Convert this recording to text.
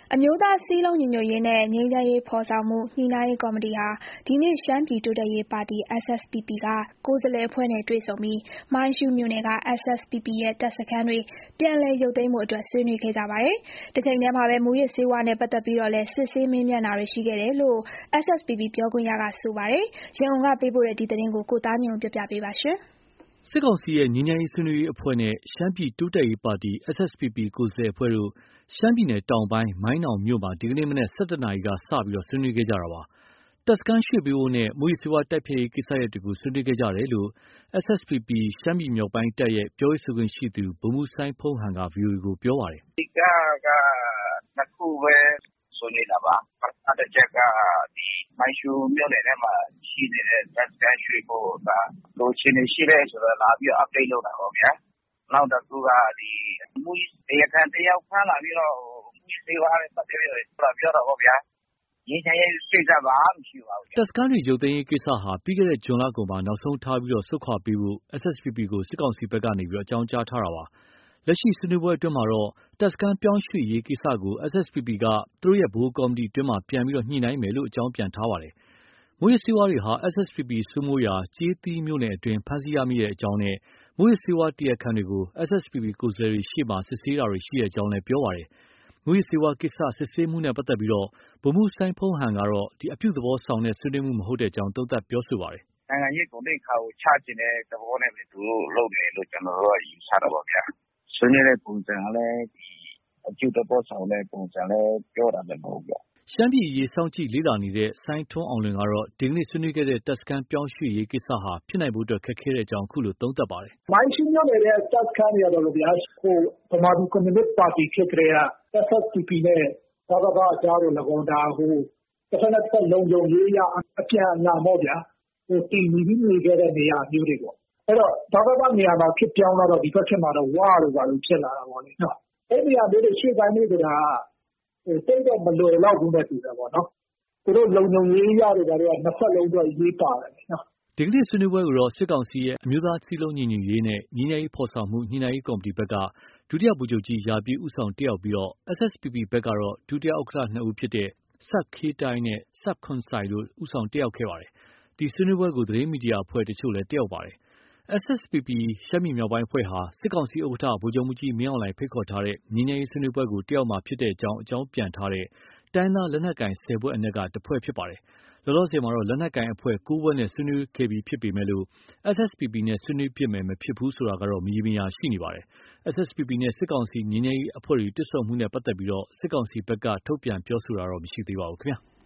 အမျိုးသားစည်းလုံးညီညွတ်ရေးနဲ့ငြိမ်းချမ်းရေးဖော်ဆောင်မှုညှိနှိုင်းရေးကော်မတီဟာဒီနေ့ရှမ်းပြည်တိုးတက်ရေးပါတီ SSPP ကကိုယ်စားလှယ်အဖွဲ့နဲ့တွေ့ဆုံပြီးမိုင်းရှူးမြို့နယ်က SSPP ရဲ့တပ်စခန်းတွေပြန်လည်ရုပ်သိမ်းဖို့အတွက်ဆွေးနွေးခဲ့ကြပါတယ်။တချိန်တည်းမှာပဲမူးယစ်ဆေးဝါးနဲ့ပတ်သက်ပြီးတော့လည်းစစ်ဆေးမေးမြန်းတာတွေရှိခဲ့တယ်လို့ SSPP ပြောခွင့်ရကဆိုပါတယ်။ရန်ကုန်ကပေးပို့တဲ့ဒီသတင်းကိုကိုသားညွန့်ပြပြပေးပါရှင်။စစ်ကောင်စီရဲ့ငြိမ်းချမ်းရေးဆွေးနွေးရေးအဖွဲ့နဲ့ရှမ်းပြည်တိုးတက်ရေးပါတီ SSPP ကိုယ်စားလှယ်အဖွဲ့တို့ရှမ်းပြည်နယ်တောင်ပိုင်းမိုင်းနောင်မြို့မှာဒီကနေ့မနက်11 နာရီကစပြီးဆွေးနွေးခဲ့ကြတာပါ။တပ်စခန်းရွှေ့ပေးဖို့နဲ့မူးယစ်ဆေးဝါးတိုက်ဖျက်ရေးကိစ္စရပ်တွေကိုဆွေးနွေးခဲ့ကြတယ်လို့ SSPP ရှမ်းပြည်မြောက်ပိုင်းတပ်ရဲ့ပြောရေးဆိုခွင့်ရှိသူဗိုလ်မှူးစိုင်းဖုန်းဟန်က VOA ကိုပြောပါတယ်။အဓိကနှစ်ခုပဲဆွေးနွေးတာပါ။ပထမတစ်ချက်ကဒီမိုင်းရှူးမြို့နယ်ထဲမှာရှိနေတဲ့တပ်စခန်းရွှေ့ဖို့ကလိုချင်နေရှိတဲ့ဆိုတော့လာပြီး update လုပ်တာပေါ့ဗျာ။နောက်တစ်ခုကဒီမူးတရားခံတယောက်ဖမ်းလာပြီးတော့မူးဆေးဝါးနဲ့ပတ်သက်ပြီးတော့ပြောတာပေါ့ဗျာ။ငြိမ်းချမ်းရေးကိစ္စပါမရှိပါဘူး။တပ်စခန်းတွေရုပ်သိမ်းရေးကိစ္စဟာပြီးခဲ့တဲ့ဇွန်လကုန်မှာနောက်ဆုံးထားပြီးဆုတ်ခွာပေးဖို့ SSPP ကိုစစ်ကောင်စီဘက်ကနေအကြောင်းကြားထားတာပါ။လက်ရှိဆွေးနွေးပွဲအတွင်းမှာတော့တပ်စခန်းပြောင်းရွှေ့ရေးကိစ္စကို SSPP ကသူတို့ရဲ့ဗဟိုကော်မတီအတွင်းမှာပြန်ပြီးညှိနှိုင်းမယ်လို့အကြောင်းပြန်ထားပါတယ်။မူးယစ်ဆေးဝါးတွေဟာ SSPP စိုးမိုးရာကျေးသီးမြို့နယ်အတွင်းဖမ်းဆီးရမိတဲ့အကြောင်းနဲ့မူးယစ်ဆေးဝါးတရားခံတွေကို SSPP ကိုယ်စားလှယ်တွေရှေ့မှာစစ်ဆေးတာတွေရှိတဲ့အကြောင်းလည်းပြောပါတယ်။မူးယစ်ဆေးဝါးကိစ္စစစ်ဆေးမှုနဲ့ပတ်သက်ပြီးဗိုလ်မှူးစိုင်းဖုန်းဟန်ကတော့အပြုသဘောဆောင်တဲ့ဆွေးနွေးမှုမဟုတ်တဲ့အကြောင်းသုံးသပ်ပြောဆိုပါတယ်။နိုင်ငံရေးကိုတိတ်ခါကိုချကျင်တဲ့သဘောနဲ့ပဲသူတို့လုပ်တယ်လို့ကျွန်တော်တို့ယူဆတာပါဗျာ။ဆွေးနွေးတဲ့ပုံစံကလည်းအပြုသဘောဆောင်တဲ့ပုံစံလည်းပြောတာလည်းမဟုတ်ဘူး။ရှမ်းပြည်အရေးစောင့်ကြည့်လေ့လာနေတဲ့စိုင်းထွန်းအောင်လွင်ကတော့ဒီကနေ့ဆွေးနွေးခဲ့တဲ့တပ်စခန်းပြောင်းရွှေ့ရေးကိစ္စဟာဖြစ်နိုင်ဖို့ခက်ခဲတဲ့အကြောင်းအခုလိုသုံးသပ်ပါတယ်။မိုင်းရှူးမြို့နယ်ရဲ့တပ်စခန်းတွေကတော့ဗျာဗမာပြည်ကွန်မြူနစ်ပါတီဖြစ်ကြတဲ့ SSPP နဲ့ဘဘကကြားတော့၎င်းဒါတစ်ဖက်နဲ့တစ်ဖက်လုံခြုံရေးရအပြန်အလှန်ပေါ့ဗျာတည်ပြီးနေခဲ့တဲ့နေရာမျိုးတွေပေါ့အဲ့တော့ဘဘကနေရာမှာဖြစ်ပြောင်းတော့ဒီဘက်ဖြစ်မှာတော့ဝါလို့ပါလို့ဖြစ်လာတာပေါ့လေနော်အဲ့ဒီနေရာမျိုးတွေရှေ့ပိုင်းလေးဆိုတာတိတ်တော့မလွယ်တော့ဘူးနဲ့တူတယ်ပေါ့နော်သူတို့လုံခြုံရေးရတယ်ဒါတွေကနှစ်ဖက်လုံးတော့ရေးပါတယ်နော်ဒီကနေ့ဆွေးနွေးပွဲကိုတော့စစ်ကောင်စီရဲ့အမျိုးသားစည်းလုံးညီညွတ်ရေးနဲ့ငြိမ်းချမ်းရေးဖော်ဆောင်မှုညှိနှိုင်းရေးကော်မတီဘက်ကဒုတိယဗိုလ်ချုပ်ကြီးရာပြည့်ဦးဆောင်တက်ရောက်ပြီး SSPP ဘက်ကတော့ဒုတိယဥက္ကဋ္ဌ2ဦးဖြစ်တဲ့စပ်ခေးတိုင်းနဲ့စပ်ခွန်ဆိုင်တို့ဦးဆောင်တက်ရောက်ခဲ့ပါတယ်။ဒီဆွေးနွေးပွဲကိုသတင်းမီဒီယာအဖွဲ့တချို့လည်းတက်ရောက်ပါတယ်။ SSPP ရှမ်းပြည်မြောက်ပိုင်းအဖွဲ့ဟာစစ်ကောင်စီဥက္ကဋ္ဌဗိုလ်ချုပ်မှူးကြီးမင်းအောင်လှိုင်ဖိတ်ခေါ်ထားတဲ့ငြိမ်းချမ်းရေးဆွေးနွေးပွဲကိုတက်ရောက်မှာဖြစ်တဲ့အကြောင်းပြန်ထားတဲ့တိုင်းသားလက်နက်ကိုင်10ဖွဲ့အနက်ကတစ်ဖွဲ့ဖြစ်ပါတယ်။လောလောဆယ်မှာလက်နက်ကိုင်အဖွဲ့9ဖွဲ့နဲ့ဆွေးနွေးခဲ့ပြီးဖြစ်ပေမဲ့SSPP နဲ့ဆွေးနွေးဖြစ်မယ်မဖြစ်ဘူးဆိုတာကတော့မရေမရာရှိနေပါတယ်။ SSPP နဲ့စစ်ကောင်စီငြိမ်းချမ်းရေးအဖွဲ့တွေတွေ့ဆုံမှုနဲ့ပတ်သက်ပြီးစစ်ကောင်စီဘက်ကထုတ်ပြန်ပြောဆိုတာတော့မရှိသေးပါဘူးခင်ဗျာ။